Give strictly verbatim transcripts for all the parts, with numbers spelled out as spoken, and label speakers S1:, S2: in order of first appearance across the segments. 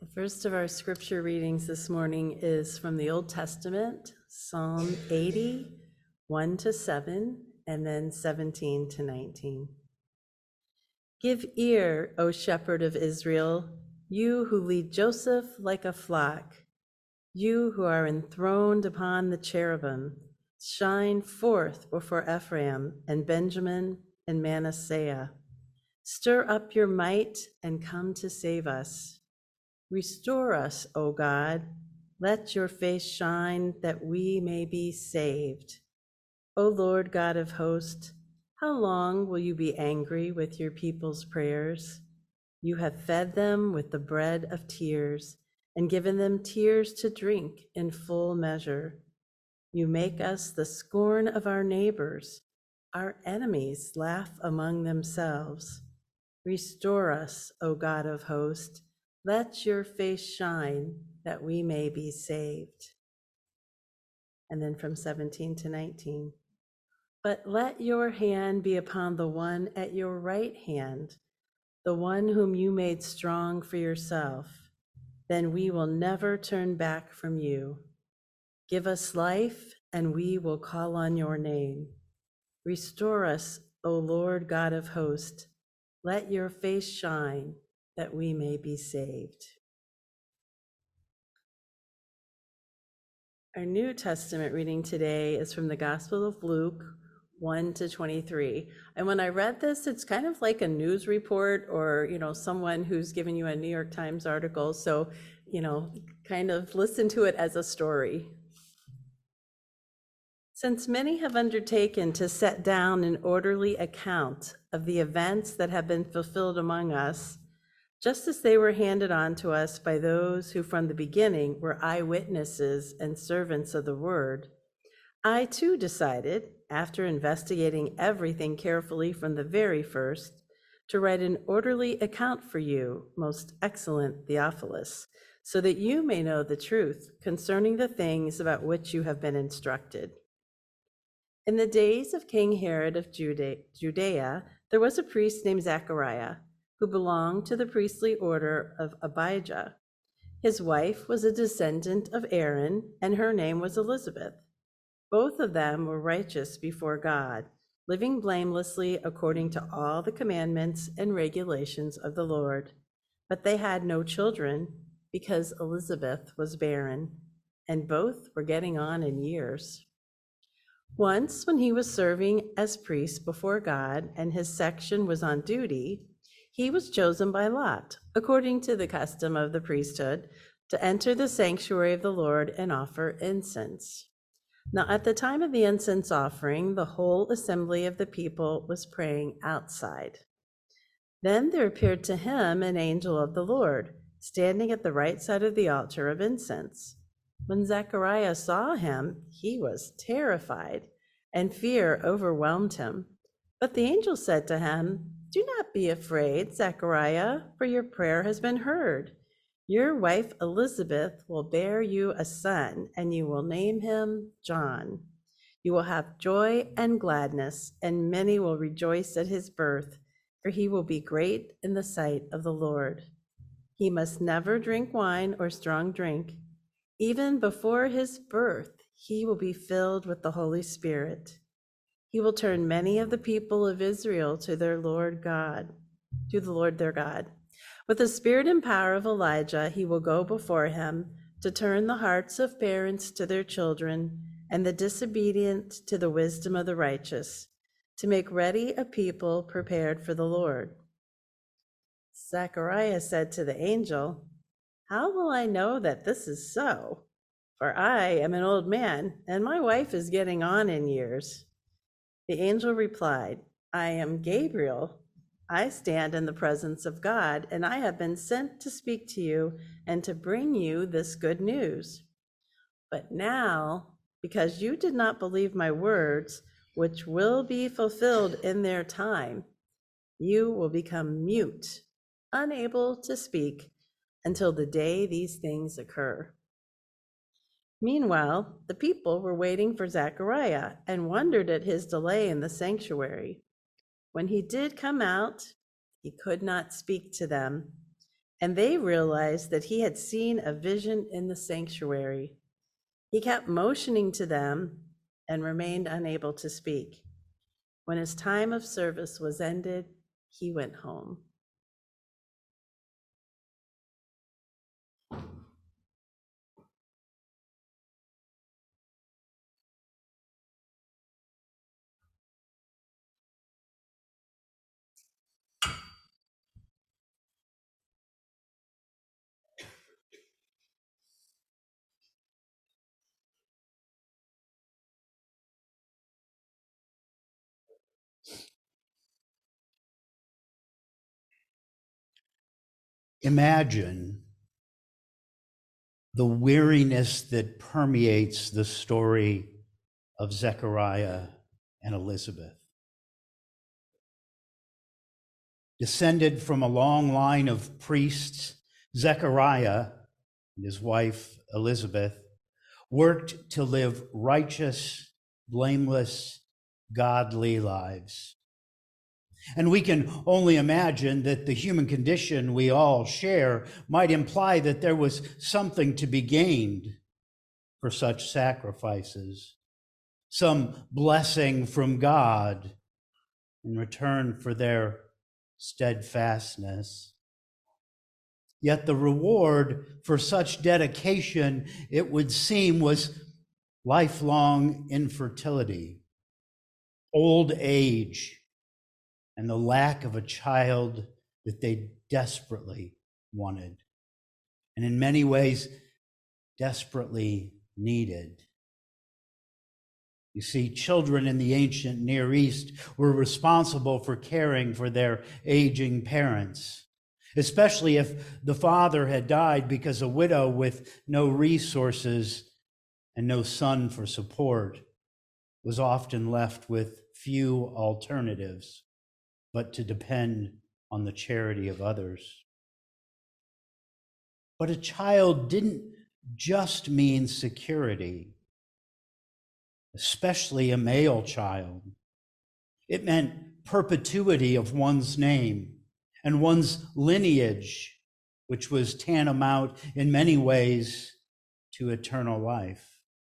S1: The first of our scripture readings this morning is from the Old Testament, Psalm eighty, one to seven, and then seventeen to nineteen. Give ear, O shepherd of Israel, you who lead Joseph like a flock, you who are enthroned upon the cherubim, shine forth before Ephraim and Benjamin and Manasseh. Stir up your might and come to save us. Restore us, O God. Let your face shine that we may be saved. O Lord God of hosts, how long will you be angry with your people's prayers? You have fed them with the bread of tears and given them tears to drink in full measure. You make us the scorn of our neighbors. Our enemies laugh among themselves. Restore us, O God of hosts. Let your face shine that we may be saved. And then from seventeen to nineteen. But let your hand be upon the one at your right hand, the one whom you made strong for yourself. Then we will never turn back from you. Give us life, and we will call on your name. Restore us, O Lord God of hosts. Let your face shine that we may be saved. Our New Testament reading today is from the Gospel of Luke, one to twenty-three. And when I read this, it's kind of like a news report or, you know, someone who's given you a New York Times article. So, you know, kind of listen to it as a story. Since many have undertaken to set down an orderly account of the events that have been fulfilled among us, just as they were handed on to us by those who from the beginning were eyewitnesses and servants of the word, I too decided, after investigating everything carefully from the very first, to write an orderly account for you, most excellent Theophilus, so that you may know the truth concerning the things about which you have been instructed. In the days of King Herod of Judea, there was a priest named Zechariah, who belonged to the priestly order of Abijah. His wife was a descendant of Aaron, and her name was Elizabeth. Both of them were righteous before God, living blamelessly according to all the commandments and regulations of the Lord. But they had no children because Elizabeth was barren, and both were getting on in years. Once, when he was serving as priest before God and his section was on duty, he was chosen by lot, according to the custom of the priesthood, to enter the sanctuary of the Lord and offer incense. Now, at the time of the incense offering, the whole assembly of the people was praying outside. Then there appeared to him an angel of the Lord, standing at the right side of the altar of incense. When Zechariah saw him, he was terrified, and fear overwhelmed him. But the angel said to him, Do not be afraid, Zechariah, for your prayer has been heard. Your wife Elizabeth will bear you a son, and you will name him John. You will have joy and gladness, and many will rejoice at his birth, for he will be great in the sight of the Lord. He must never drink wine or strong drink. Even before his birth, he will be filled with the Holy Spirit. He will turn many of the people of Israel to their Lord God, to the Lord their God. With the spirit and power of Elijah, he will go before him to turn the hearts of parents to their children and the disobedient to the wisdom of the righteous, to make ready a people prepared for the Lord. Zechariah said to the angel, How will I know that this is so? For I am an old man, and my wife is getting on in years. The angel replied, I am Gabriel. I stand in the presence of God, and I have been sent to speak to you and to bring you this good news. But now, because you did not believe my words, which will be fulfilled in their time, you will become mute, unable to speak until the day these things occur. Meanwhile, the people were waiting for Zechariah and wondered at his delay in the sanctuary. When he did come out, he could not speak to them, and they realized that he had seen a vision in the sanctuary. He kept motioning to them and remained unable to speak. When his time of service was ended, he went home.
S2: Imagine the weariness that permeates the story of Zechariah and Elizabeth. Descended from a long line of priests, Zechariah and his wife Elizabeth worked to live righteous, blameless, godly lives. And we can only imagine that the human condition we all share might imply that there was something to be gained for such sacrifices, some blessing from God in return for their steadfastness. Yet the reward for such dedication, it would seem, was lifelong infertility, old age, and the lack of a child that they desperately wanted, and in many ways, desperately needed. You see, children in the ancient Near East were responsible for caring for their aging parents, especially if the father had died, because a widow with no resources and no son for support was often left with few alternatives but to depend on the charity of others. But a child didn't just mean security, especially a male child. It meant perpetuity of one's name and one's lineage, which was tantamount in many ways to eternal life.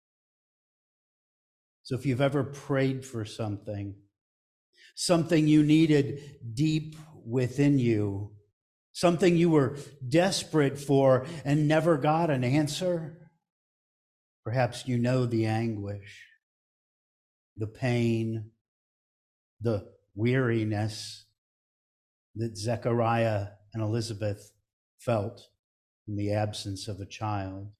S2: So if you've ever prayed for something, something you needed deep within you, something you were desperate for and never got an answer, perhaps you know the anguish, the pain, the weariness that Zechariah and Elizabeth felt in the absence of a child.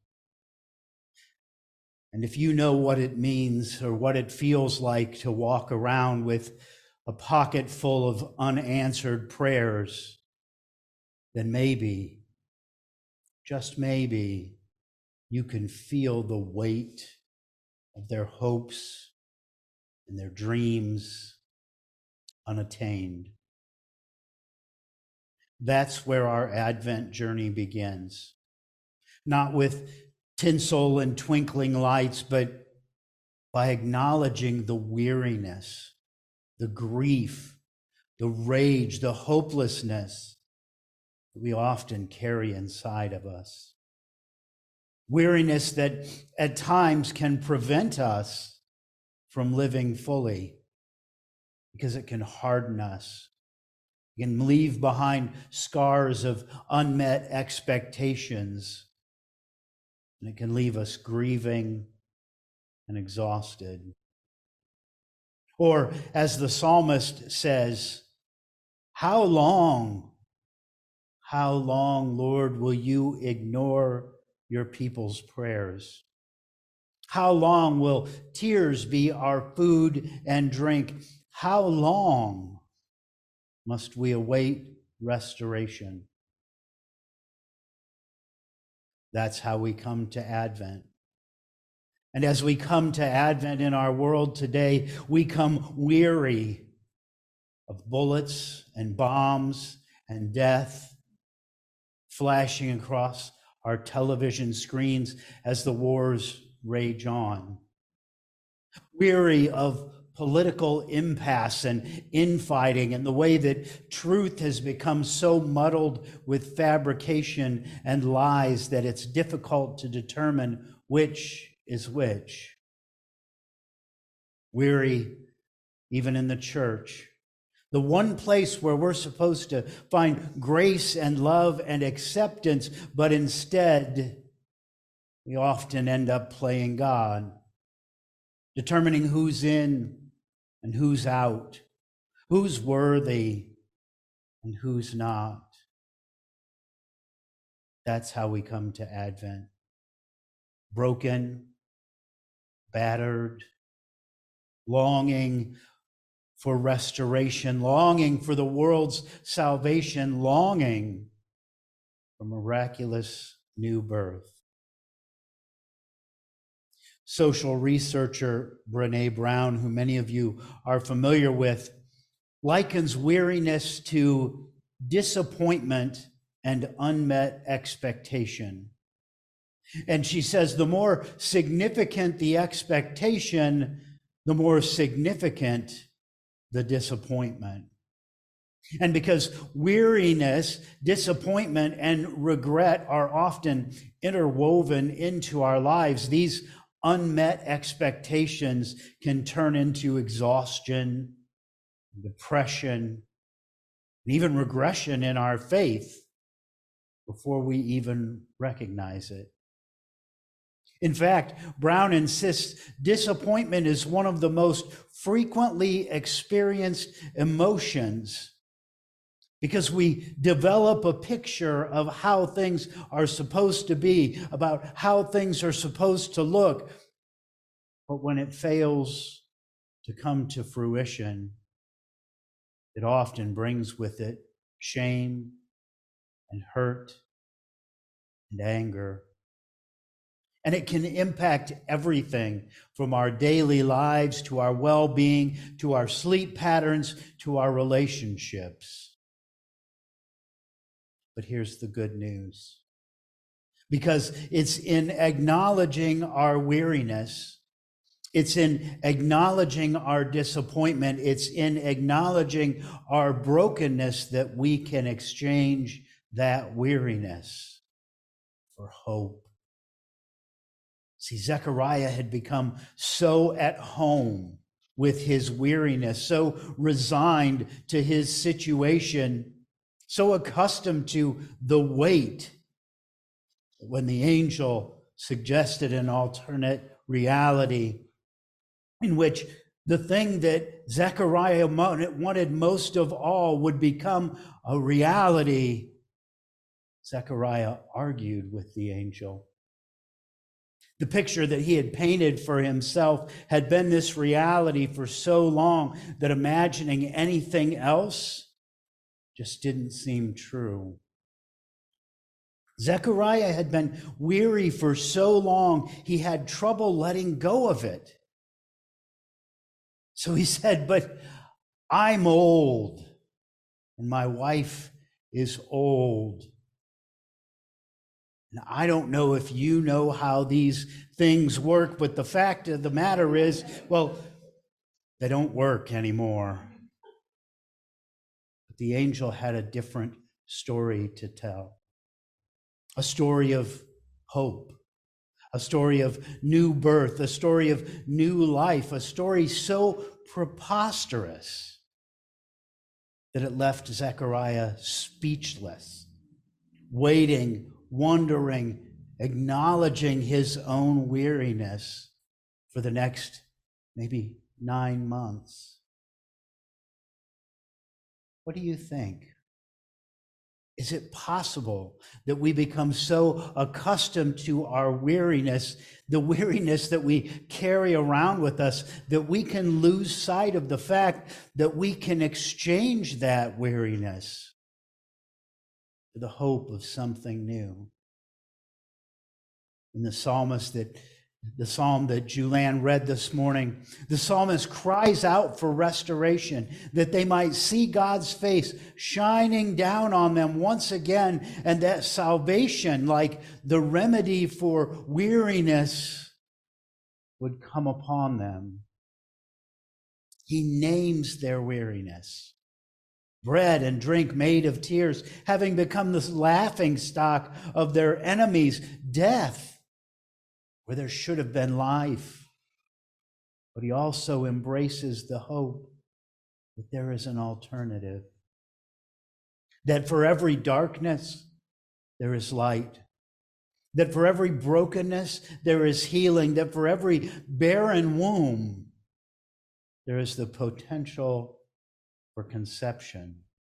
S2: And if you know what it means or what it feels like to walk around with a pocket full of unanswered prayers, then maybe, just maybe, you can feel the weight of their hopes and their dreams unattained. That's where our Advent journey begins. Not with tinsel and twinkling lights, but by acknowledging the weariness, the grief, the rage, the hopelessness that we often carry inside of us. Weariness that at times can prevent us from living fully because it can harden us. It can leave behind scars of unmet expectations, and it can leave us grieving and exhausted. Or, as the psalmist says, how long, how long, Lord, will you ignore your people's prayers? How long will tears be our food and drink? How long must we await restoration? That's how we come to Advent. And as we come to Advent in our world today, we come weary of bullets and bombs and death flashing across our television screens as the wars rage on. Weary of political impasse and infighting, and the way that truth has become so muddled with fabrication and lies that it's difficult to determine which is which. Weary, even in the church, the one place where we're supposed to find grace and love and acceptance, but instead we often end up playing God, determining who's in and who's out, who's worthy and who's not. That's how we come to Advent. Broken, battered, longing for restoration, longing for the world's salvation, longing for miraculous new birth. Social researcher Brené Brown, who many of you are familiar with, likens weariness to disappointment and unmet expectation. And she says the more significant the expectation, the more significant the disappointment. And because weariness, disappointment, and regret are often interwoven into our lives, these unmet expectations can turn into exhaustion, depression, and even regression in our faith before we even recognize it. In fact, Brown insists disappointment is one of the most frequently experienced emotions because we develop a picture of how things are supposed to be, about how things are supposed to look. But when it fails to come to fruition, it often brings with it shame and hurt and anger. And it can impact everything from our daily lives to our well-being, to our sleep patterns, to our relationships. But here's the good news. Because it's in acknowledging our weariness, it's in acknowledging our disappointment, it's in acknowledging our brokenness that we can exchange that weariness for hope. See, Zechariah had become so at home with his weariness, so resigned to his situation, so accustomed to the weight, when the angel suggested an alternate reality in which the thing that Zechariah wanted most of all would become a reality, Zechariah argued with the angel. The picture that he had painted for himself had been this reality for so long that imagining anything else just didn't seem true. Zechariah had been weary for so long, he had trouble letting go of it. So he said, but I'm old, and my wife is old. And I don't know if you know how these things work, but the fact of the matter is, well, they don't work anymore. But the angel had a different story to tell. A story of hope, a story of new birth, a story of new life, a story so preposterous that it left Zechariah speechless, waiting, wondering, acknowledging his own weariness for the next maybe nine months. What do you think? Is it possible that we become so accustomed to our weariness, the weariness that we carry around with us, that we can lose sight of the fact that we can exchange that weariness for the hope of something new? In the psalmist that the psalm that Julian read this morning, the psalmist cries out for restoration, that they might see God's face shining down on them once again, and that salvation, like the remedy for weariness, would come upon them. He names their weariness. Bread and drink made of tears, having become the laughing stock of their enemies, death, where there should have been life. But he also embraces the hope that there is an alternative, that for every darkness, there is light, that for every brokenness, there is healing, that for every barren womb, there is the potential for conception.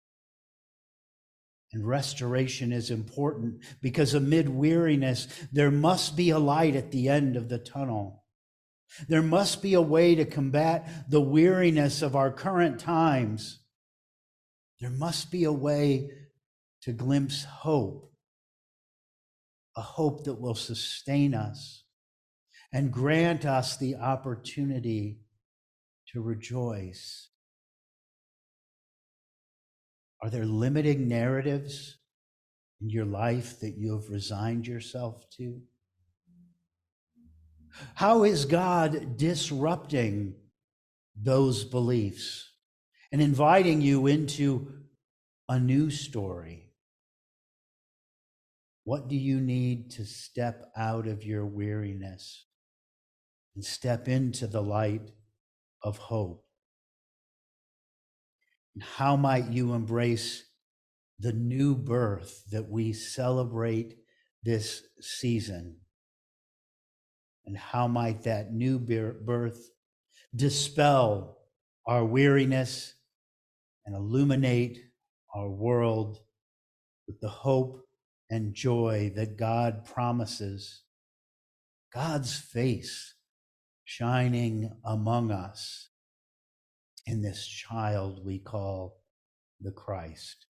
S2: And restoration is important because amid weariness, there must be a light at the end of the tunnel. There must be a way to combat the weariness of our current times. There must be a way to glimpse hope, a hope that will sustain us and grant us the opportunity to rejoice. Are there limiting narratives in your life that you have resigned yourself to? How is God disrupting those beliefs and inviting you into a new story? What do you need to step out of your weariness and step into the light of hope? And how might you embrace the new birth that we celebrate this season? And how might that new birth dispel our weariness and illuminate our world with the hope and joy that God promises, God's face shining among us in this child we call the Christ?